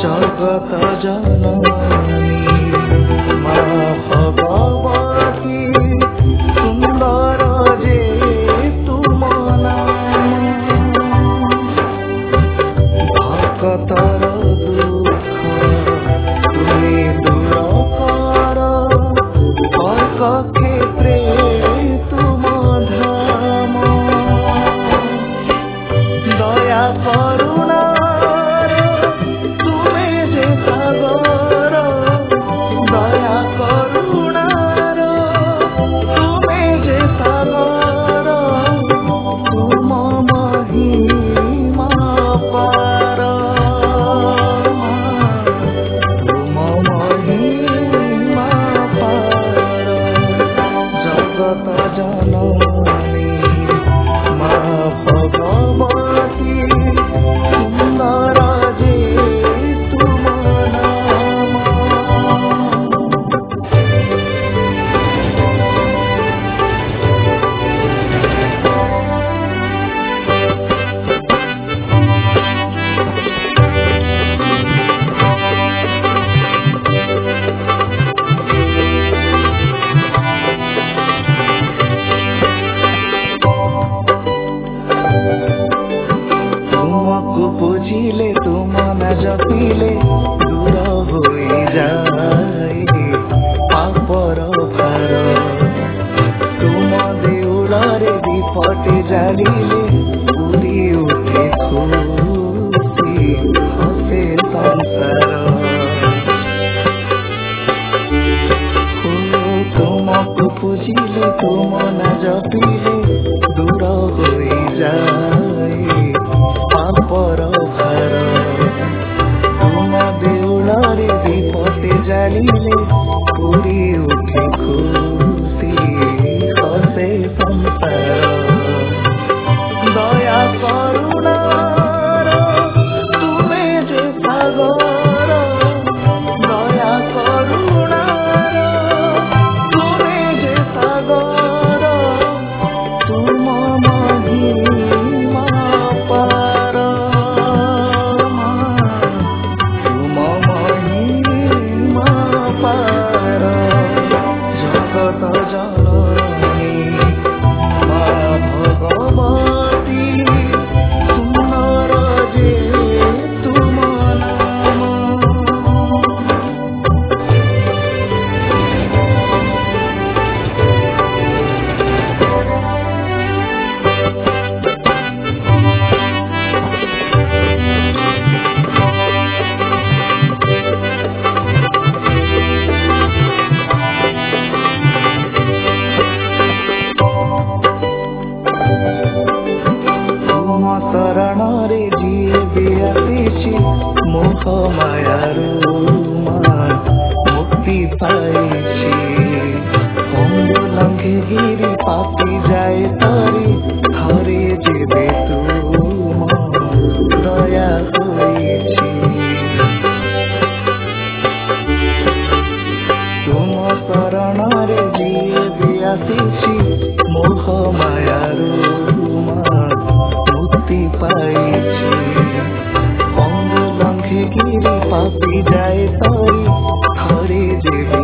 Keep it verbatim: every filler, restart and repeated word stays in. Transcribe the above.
जगत जननी मा भगवती सुंदर जे तुम नाम भक्तर दुख तुमे दूर कर कर्क क्षेत्रे तुम धाम दया करुणा बुझिले तुम न जपिले दूर हो जाए पापर भार तुम देउल रे दीपटे जालिले पूरी उठे खुशी हसे संसार तुमको बुझिले तुम न जपिले दूर हो जाए पापर भार तुम देउल रे दीपटे जालिले पूरी उठे खुशी हसे संसार दया करुणा तुमे जे सागर दया करुणा तुमे जे सागर तुम महिमा पार तुम महिमा पार जगत जननी मा भगवती सुंदर जे तुम नाम तुम शरण रे जिए बियासी मोह मायारू मुक्ति पाइछि अंग लंघे गिरी पापी जाए तरी हरे जेबे तुम दया होइछि तुम शरण रे जिए बियासी मोह मायारू मुक्ति पाइछि अंग लंघे गिरी पापी जाए तरी हरे जेबे